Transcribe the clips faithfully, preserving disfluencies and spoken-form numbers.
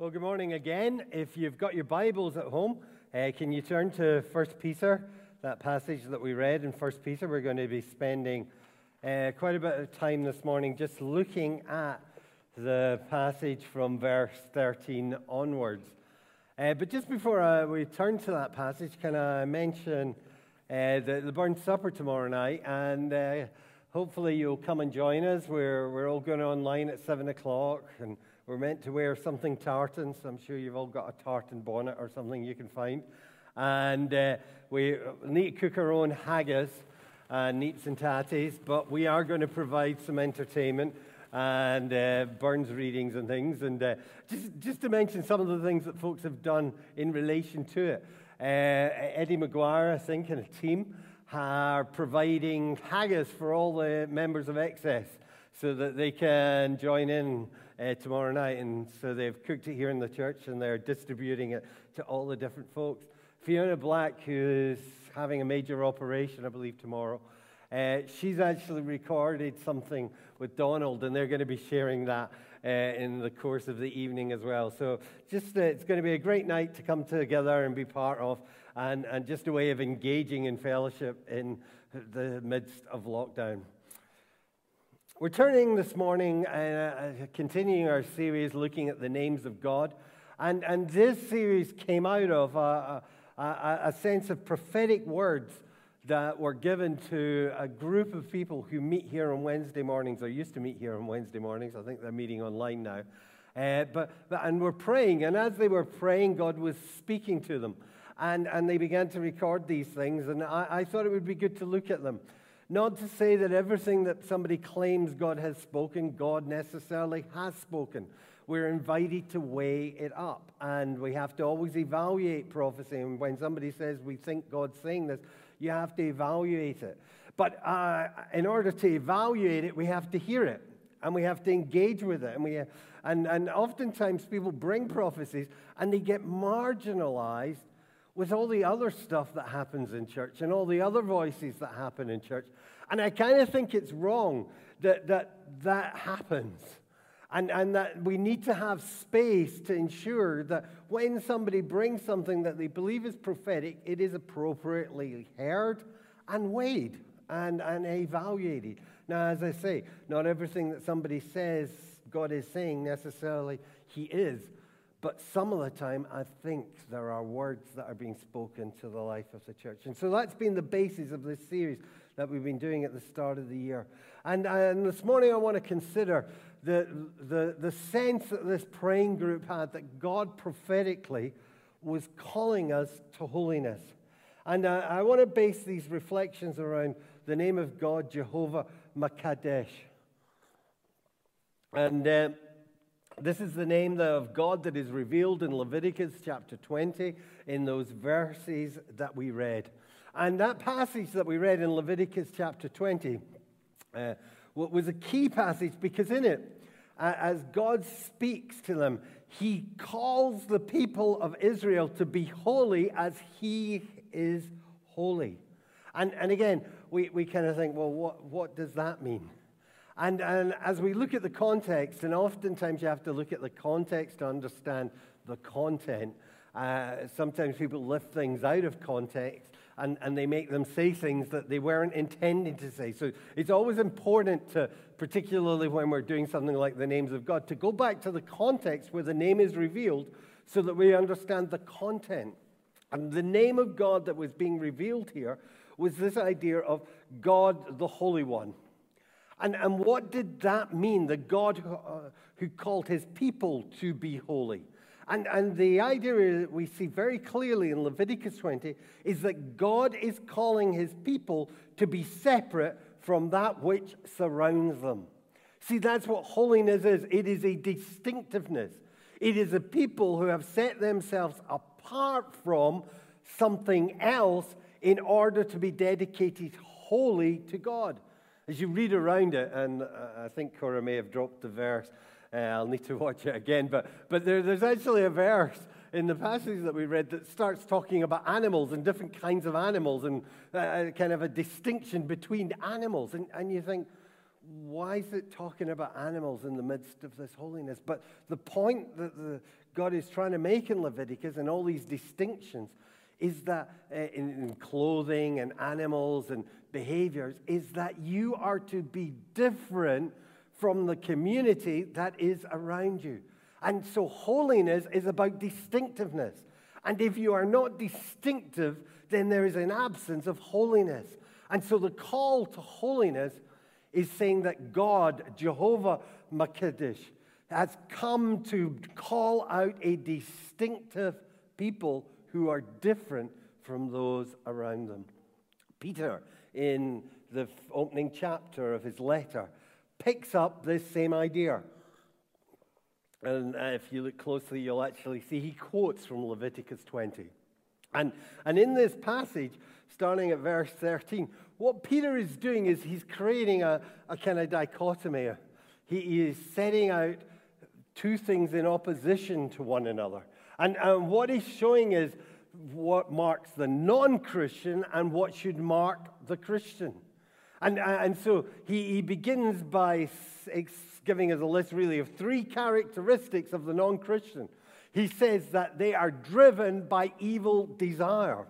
Well, good morning again. If you've got your Bibles at home, uh, can you turn to First Peter, that passage that we read in First Peter? We're going to be spending uh, quite a bit of time this morning just looking at the passage from verse thirteen onwards. Uh, but just before uh, we turn to that passage, can I mention uh, the, the Burn Supper tomorrow night? And uh, hopefully you'll come and join us. We're, we're all going online at seven o'clock, and we're meant to wear something tartan, so I'm sure you've all got a tartan bonnet or something you can find. And uh, we need to cook our own haggis, uh, neeps and tatties, but we are going to provide some entertainment and uh, Burns readings and things. And uh, just, just to mention some of the things that folks have done in relation to it. Uh, Eddie McGuire, I think, and a team are providing haggis for all the members of Excess so that they can join in Uh, tomorrow night, and so they've cooked it here in the church and they're distributing it to all the different folks. Fiona Black, who's having a major operation, I believe, tomorrow, uh, she's actually recorded something with Donald, and they're going to be sharing that uh, in the course of the evening as well. So just uh, it's going to be a great night to come together and be part of, and, and just a way of engaging in fellowship in the midst of lockdown. We're turning this morning, uh, continuing our series looking at the names of God. And, and this series came out of a, a, a sense of prophetic words that were given to a group of people who meet here on Wednesday mornings, or used to meet here on Wednesday mornings. I think they're meeting online now. Uh, but, but And we're praying, and as they were praying, God was speaking to them. And, and they began to record these things, and I, I thought it would be good to look at them. Not to say that everything that somebody claims God has spoken, God necessarily has spoken. We're invited to weigh it up, and we have to always evaluate prophecy. And when somebody says we think God's saying this, you have to evaluate it. But uh, in order to evaluate it, we have to hear it, and we have to engage with it. And, we, and, and oftentimes people bring prophecies, and they get marginalized with all the other stuff that happens in church and all the other voices that happen in church. And I kind of think it's wrong that that, that happens. And, and that we need to have space to ensure that when somebody brings something that they believe is prophetic, it is appropriately heard and weighed and, and evaluated. Now, as I say, not everything that somebody says God is saying necessarily he is. But some of the time, I think there are words that are being spoken to the life of the church. And so that's been the basis of this series that we've been doing at the start of the year. And, and this morning I want to consider the, the, the sense that this praying group had that God prophetically was calling us to holiness. And uh, I want to base these reflections around the name of God, Jehovah Makadesh. And Uh, This is the name of God that is revealed in Leviticus chapter twenty in those verses that we read. And that passage that we read in Leviticus chapter twenty uh, was a key passage because in it, uh, as God speaks to them, he calls the people of Israel to be holy as he is holy. And, and again, we, we kind of think, well, what, what does that mean? And, and as we look at the context, and oftentimes you have to look at the context to understand the content. Uh, sometimes people lift things out of context and, and they make them say things that they weren't intending to say. So it's always important to, particularly when we're doing something like the names of God, to go back to the context where the name is revealed so that we understand the content. And the name of God that was being revealed here was this idea of God the Holy One. And, and what did that mean? The God who, uh, who called his people to be holy. And, and the idea we see very clearly in Leviticus twenty is that God is calling his people to be separate from that which surrounds them. See, that's what holiness is. It is a distinctiveness. It is a people who have set themselves apart from something else in order to be dedicated wholly to God. As you read around it, and uh, I think Cora may have dropped the verse, uh, I'll need to watch it again, but, but there, there's actually a verse in the passage that we read that starts talking about animals and different kinds of animals and uh, kind of a distinction between animals. And, and you think, why is it talking about animals in the midst of this holiness? But the point that the, God is trying to make in Leviticus and all these distinctions is that uh, in, in clothing and animals and behaviors, is that you are to be different from the community that is around you. And so holiness is about distinctiveness. And if you are not distinctive, then there is an absence of holiness. And so the call to holiness is saying that God, Jehovah Makadish, has come to call out a distinctive people who are different from those around them. Peter, in the opening chapter of his letter, picks up this same idea. And if you look closely, you'll actually see he quotes from Leviticus twenty. And, and in this passage, starting at verse thirteen, what Peter is doing is he's creating a, a kind of dichotomy. He, he is setting out two things in opposition to one another. And, and what he's showing is what marks the non-Christian and what should mark the Christian. And, and so he, he begins by giving us a list really of three characteristics of the non-Christian. He says that they are driven by evil desire.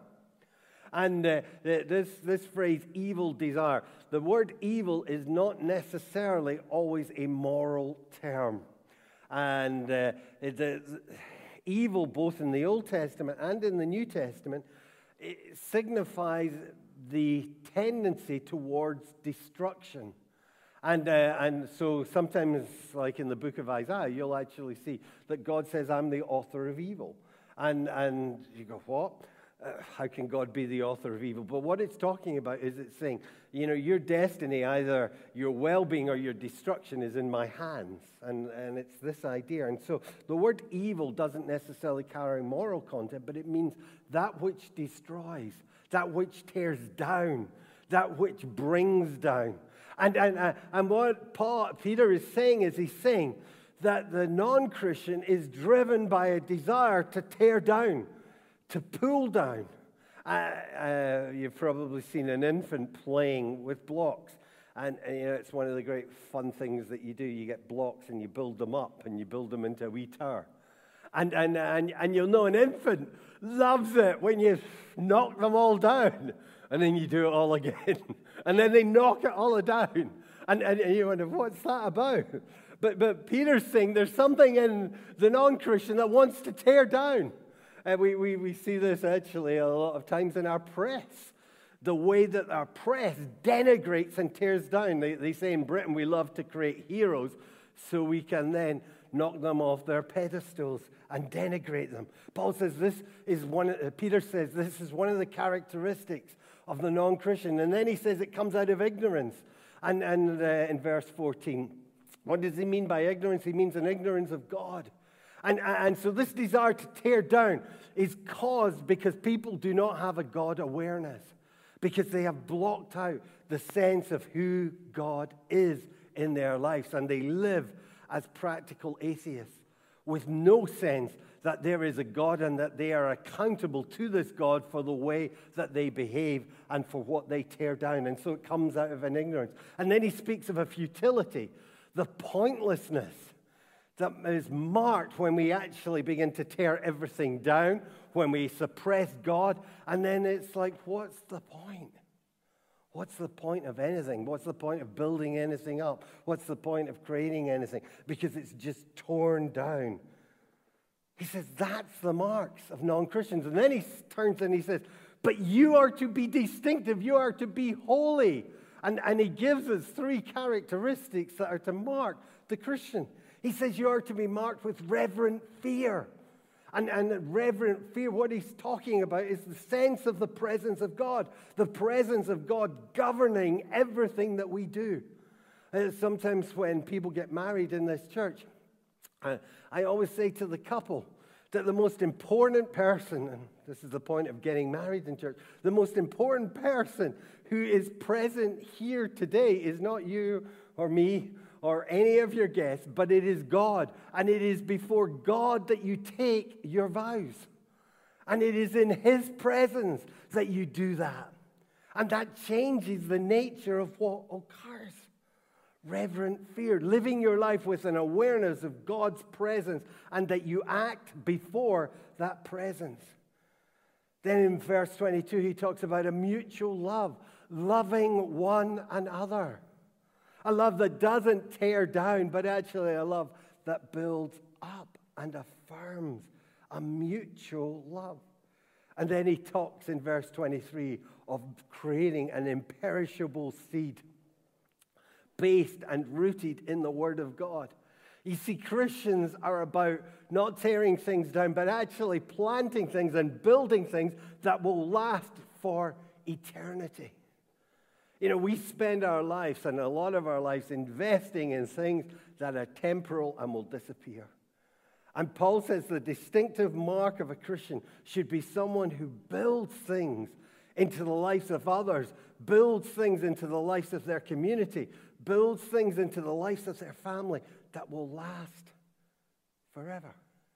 And uh, this, this phrase, evil desire, the word evil is not necessarily always a moral term. And uh, it, it, evil, both in the Old Testament and in the New Testament, it signifies the tendency towards destruction. And, uh, and so sometimes, like in the book of Isaiah, you'll actually see that God says, I'm the author of evil. And, and you go, what? Uh, how can God be the author of evil? But what it's talking about is it's saying, you know, your destiny, either your well-being or your destruction is in my hands. And, and it's this idea. And so the word evil doesn't necessarily carry moral content, but it means that which destroys, that which tears down, that which brings down. And, and, and what Paul, Peter is saying is he's saying that the non-Christian is driven by a desire to tear down, to pull down. Uh, uh, you've probably seen an infant playing with blocks. And, and you know, it's one of the great fun things that you do. You get blocks and you build them up and you build them into a wee tower. And, and, and, and you'll know an infant loves it when you knock them all down. And then you do it all again. And then they knock it all down. And, and, and you wonder, what's that about? But, but Peter's saying there's something in the non-Christian that wants to tear down. And we, we, we see this actually a lot of times in our press. The way that our press denigrates and tears down. They, they say in Britain we love to create heroes so we can then knock them off their pedestals and denigrate them. Paul says this is one, uh, Peter says this is one of the characteristics of the non-Christian. And then he says it comes out of ignorance. And, and uh, in verse fourteen, what does he mean by ignorance? He means an ignorance of God. And, and so this desire to tear down is caused because people do not have a God awareness, because they have blocked out the sense of who God is in their lives, and they live as practical atheists with no sense that there is a God and that they are accountable to this God for the way that they behave and for what they tear down. And so it comes out of an ignorance. And then he speaks of a futility, the pointlessness that is marked when we actually begin to tear everything down, when we suppress God, and then it's like, what's the point? What's the point of anything? What's the point of building anything up? What's the point of creating anything? Because it's just torn down. He says that's the marks of non-Christians. And then he turns and he says, but you are to be distinctive. You are to be holy. And, and he gives us three characteristics that are to mark the Christian. He says you are to be marked with reverent fear. And, and reverent fear, what he's talking about is the sense of the presence of God, the presence of God governing everything that we do. Uh, sometimes when people get married in this church, uh, I always say to the couple that the most important person, and this is the point of getting married in church, the most important person who is present here today is not you or me or any of your guests, but it is God. And it is before God that you take your vows. And it is in his presence that you do that. And that changes the nature of what occurs. reverent fear, living your life with an awareness of God's presence and that you act before that presence. Then in verse twenty-two, he talks about a mutual love, loving one another. A love that doesn't tear down, but actually a love that builds up and affirms, a mutual love. And then he talks in verse twenty-three of creating an imperishable seed based and rooted in the Word of God. You see, Christians are about not tearing things down, but actually planting things and building things that will last for eternity. You know, we spend our lives, and a lot of our lives, investing in things that are temporal and will disappear. And Paul says the distinctive mark of a Christian should be someone who builds things into the lives of others, builds things into the lives of their community, builds things into the lives of their family that will last forever.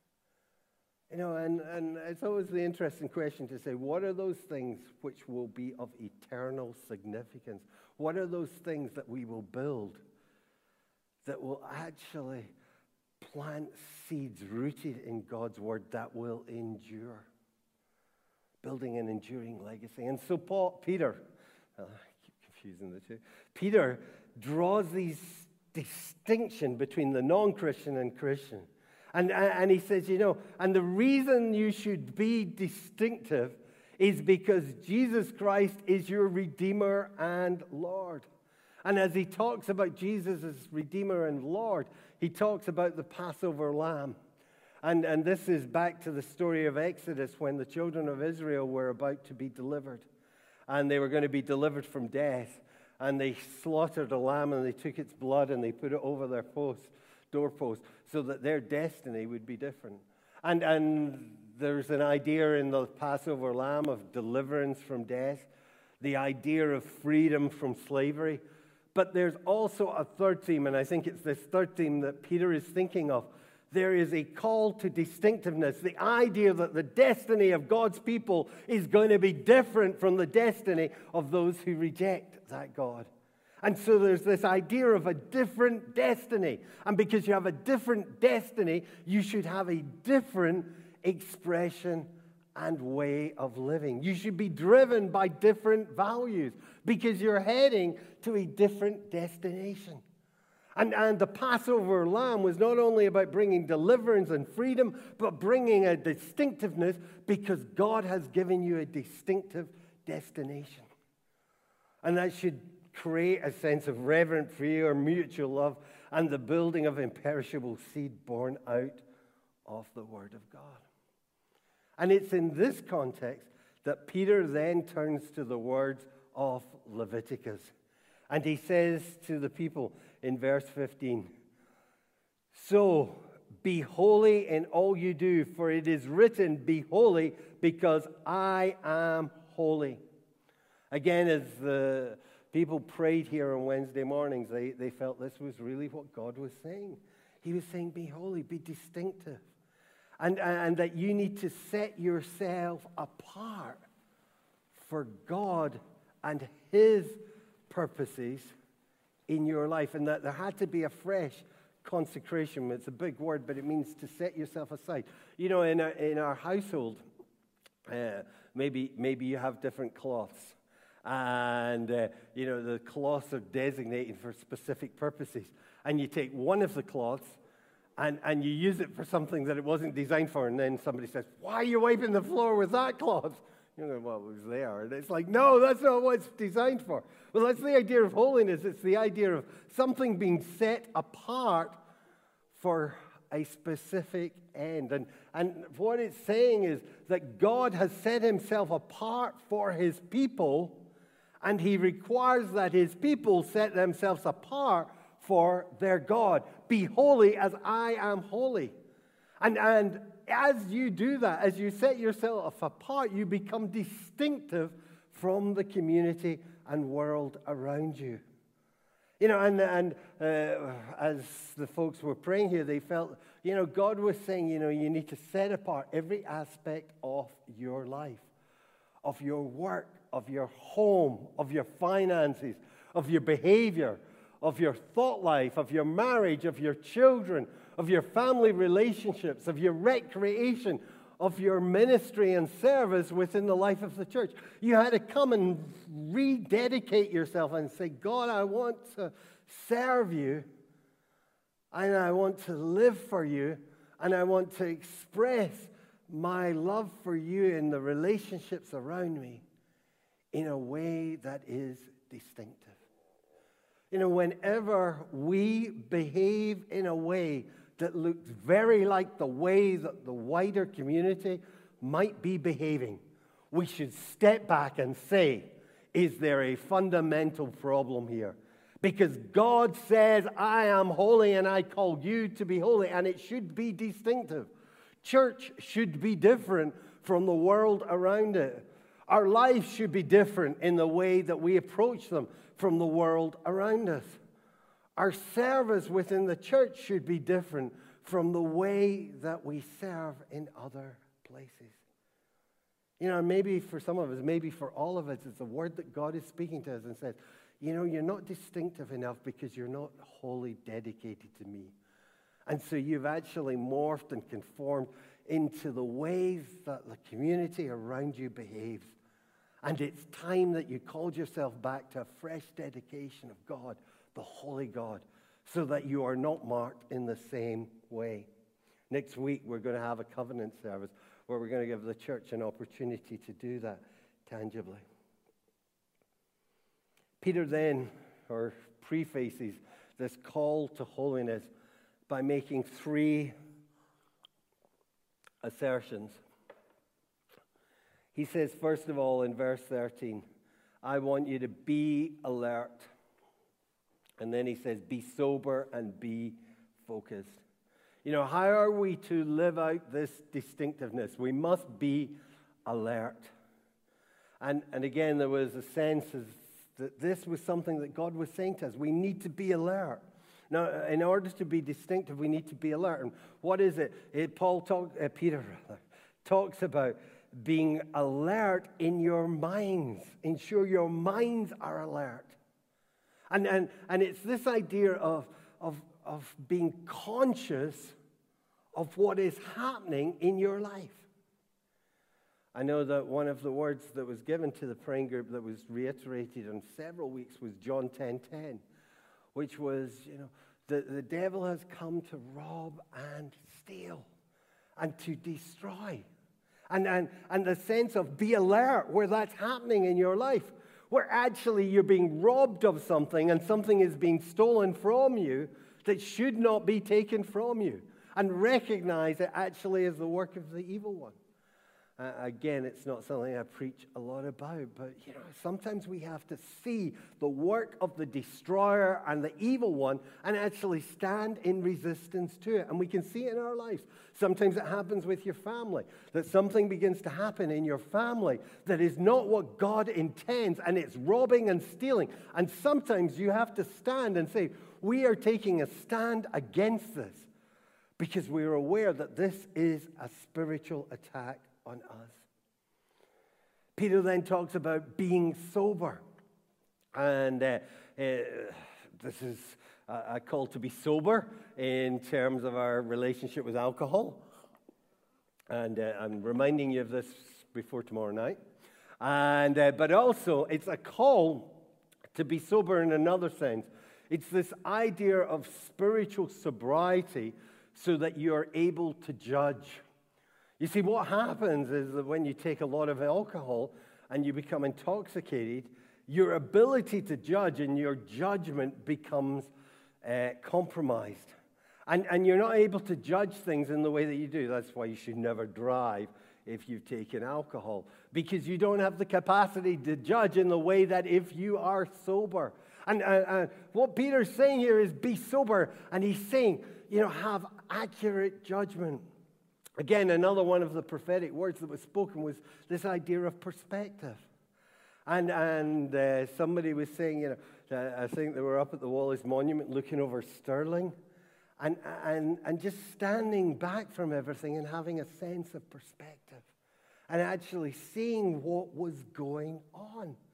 You know, and, and it's always the interesting question to say, what are those things which will be of eternal significance? What are those things that we will build that will actually plant seeds rooted in God's Word that will endure? Building an enduring legacy. And so Paul, Peter, oh, I keep confusing the two. Peter draws these distinction between the non-Christian and Christian. And, and he says, you know, and the reason you should be distinctive is because Jesus Christ is your Redeemer and Lord. And as he talks about Jesus as Redeemer and Lord, he talks about the Passover lamb. And, and this is back to the story of Exodus when the children of Israel were about to be delivered. And they were going to be delivered from death. And they slaughtered a lamb and they took its blood and they put it over their post, doorpost so that their destiny would be different. And, and there's an idea in the Passover lamb of deliverance from death, the idea of freedom from slavery. But there's also a third theme, and I think it's this third theme that Peter is thinking of. There is a call to distinctiveness, the idea that the destiny of God's people is going to be different from the destiny of those who reject that God. And so there's this idea of a different destiny. And because you have a different destiny, you should have a different expression and way of living. You should be driven by different values because you're heading to a different destination. And, and the Passover lamb was not only about bringing deliverance and freedom, but bringing a distinctiveness because God has given you a distinctive destination. And that should create a sense of reverent fear, mutual love, and the building of imperishable seed born out of the Word of God. And it's in this context that Peter then turns to the words of Leviticus. And he says to the people in verse fifteen, "So be holy in all you do, for it is written, 'Be holy, because I am holy.'" Again, as the people prayed here on Wednesday mornings, they, they felt this was really what God was saying. He was saying, be holy, be distinctive. And, and that you need to set yourself apart for God and His purposes in your life. And that there had to be a fresh consecration. It's a big word, but it means to set yourself aside. You know, in our, in our household, uh, maybe, maybe you have different cloths. And, uh, you know, the cloths are designated for specific purposes. And you take one of the cloths and, and you use it for something that it wasn't designed for. And then somebody says, "Why are you wiping the floor with that cloth?" You know, well, it was there. And it's like, no, that's not what it's designed for. Well, that's the idea of holiness. It's the idea of something being set apart for a specific end. And, and what it's saying is that God has set Himself apart for His people, and He requires that His people set themselves apart for their God. Be holy as I am holy. And, and as you do that, as you set yourself apart, you become distinctive from the community and world around you. You know, and, and uh, as the folks were praying here, they felt, you know, God was saying, you know, you need to set apart every aspect of your life, of your work, of your home, of your finances, of your behavior, of your thought life, of your marriage, of your children, of your family relationships, of your recreation, of your ministry and service within the life of the church. You had to come and rededicate yourself and say, God, I want to serve you, and I want to live for you, and I want to express my love for you in the relationships around me in a way that is distinctive. You know, whenever we behave in a way that looks very like the way that the wider community might be behaving, we should step back and say, is there a fundamental problem here? Because God says, I am holy and I call you to be holy, and it should be distinctive. Church should be different from the world around it. Our lives should be different in the way that we approach them from the world around us. Our service within the church should be different from the way that we serve in other places. You know, maybe for some of us, maybe for all of us, it's a word that God is speaking to us and says, you know, you're not distinctive enough because you're not wholly dedicated to me. And so you've actually morphed and conformed into the ways that the community around you behaves. And it's time that you called yourself back to a fresh dedication of God, the holy God, so that you are not marked in the same way. Next week, we're going to have a covenant service where we're going to give the church an opportunity to do that tangibly. Peter then, or prefaces this call to holiness by making three assertions. He says, first of all, in verse thirteen, I want you to be alert. And then he says, be sober and be focused. You know, how are we to live out this distinctiveness? We must be alert. And, and again, there was a sense of that this was something that God was saying to us. We need to be alert. Now, in order to be distinctive, we need to be alert. And what is it? it Paul talk, uh, Peter rather, talks about being alert in your minds. Ensure your minds are alert. And, and, and it's this idea of, of, of being conscious of what is happening in your life. I know that one of the words that was given to the praying group that was reiterated in several weeks was John ten ten, which was, you know, the, the devil has come to rob and steal and to destroy. And, and, and the sense of be alert where that's happening in your life, where actually you're being robbed of something and something is being stolen from you that should not be taken from you. And recognize it actually is the work of the evil one. Uh, again, it's not something I preach a lot about, but you know, sometimes we have to see the work of the destroyer and the evil one and actually stand in resistance to it. And we can see it in our lives. Sometimes it happens with your family, that something begins to happen in your family that is not what God intends, and it's robbing and stealing. And sometimes you have to stand and say, we are taking a stand against this because we are aware that this is a spiritual attack on us. Peter then talks about being sober. And uh, uh, this is a, a call to be sober in terms of our relationship with alcohol. And uh, I'm reminding you of this before tomorrow night. And uh, but also, it's a call to be sober in another sense. It's this idea of spiritual sobriety so that you're able to judge. You see, what happens is that when you take a lot of alcohol and you become intoxicated, your ability to judge and your judgment becomes uh, compromised. And, and you're not able to judge things in the way that you do. That's why you should never drive if you've taken alcohol, because you don't have the capacity to judge in the way that if you are sober. And, and, and what Peter's saying here is be sober, and he's saying, you know, have accurate judgment. Again, another one of the prophetic words that was spoken was this idea of perspective. And and uh, somebody was saying, you know, uh, I think they were up at the Wallace Monument looking over Stirling and, and, and just standing back from everything and having a sense of perspective and actually seeing what was going on.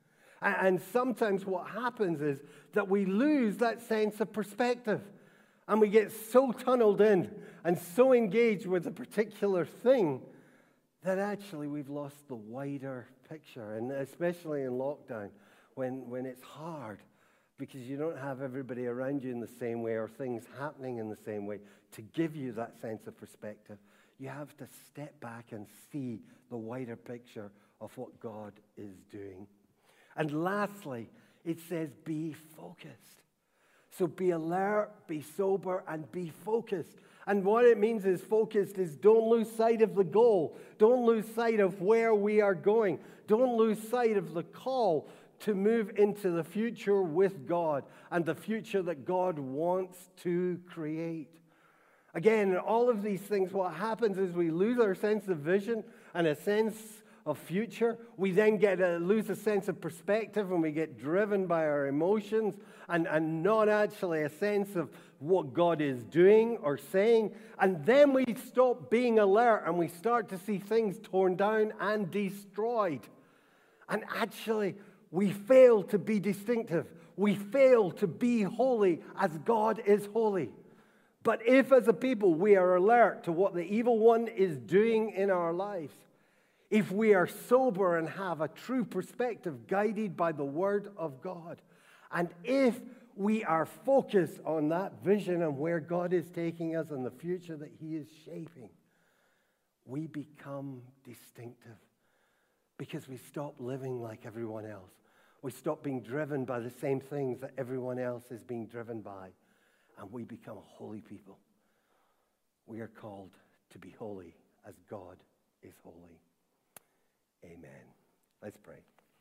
And, and sometimes what happens is that we lose that sense of perspective. And we get so tunneled in and so engaged with a particular thing that actually we've lost the wider picture. And especially in lockdown, when, when it's hard, because you don't have everybody around you in the same way or things happening in the same way to give you that sense of perspective. You have to step back and see the wider picture of what God is doing. And lastly, it says be focused. So be alert, be sober, and be focused. And what it means is focused is don't lose sight of the goal. Don't lose sight of where we are going. Don't lose sight of the call to move into the future with God and the future that God wants to create. Again, all of these things, what happens is we lose our sense of vision and a sense of future. We then get a, lose a sense of perspective and we get driven by our emotions and, and not actually a sense of what God is doing or saying. And then we stop being alert and we start to see things torn down and destroyed. And actually, we fail to be distinctive. We fail to be holy as God is holy. But if as a people we are alert to what the evil one is doing in our lives, if we are sober and have a true perspective guided by the Word of God, and if we are focused on that vision and where God is taking us and the future that He is shaping, we become distinctive because we stop living like everyone else. We stop being driven by the same things that everyone else is being driven by, and we become a holy people. We are called to be holy as God is holy. Amen. Let's pray.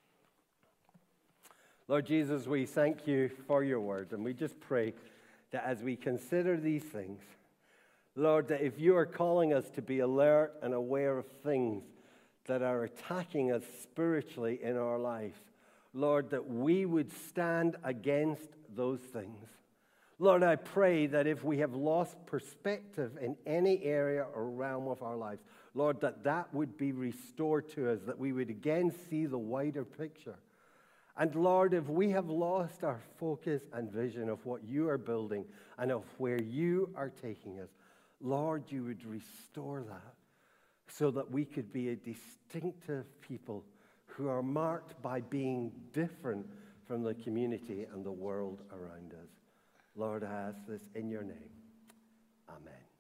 Lord Jesus, we thank you for your word, and we just pray that as we consider these things, Lord, that if you are calling us to be alert and aware of things that are attacking us spiritually in our lives, Lord, that we would stand against those things. Lord, I pray that if we have lost perspective in any area or realm of our lives, Lord, that that would be restored to us, that we would again see the wider picture. And Lord, if we have lost our focus and vision of what you are building and of where you are taking us, Lord, you would restore that so that we could be a distinctive people who are marked by being different from the community and the world around us. Lord, I ask this in your name. Amen.